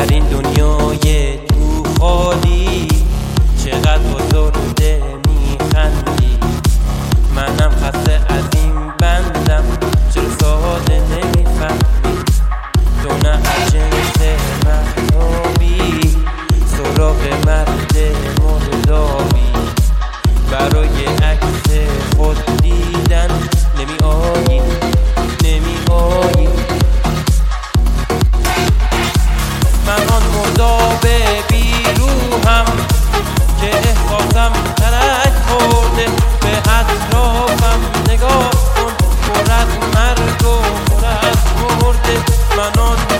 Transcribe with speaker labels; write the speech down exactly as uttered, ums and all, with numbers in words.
Speaker 1: در این دنیای تو خالی چقدر بزرگه میخندی. منم خسته از این بندم، چرا ساده نمیفهمی؟ تو نه از جنس مهتابی، سراغ مرد مردابی. برای عکس خود دیدن نمی آیی نمی آیی. من آن مرداب بیروحم که احساسم ترک خورده. به اطرافم نگاه کن، پر از مرگ و پر از مرده. من آن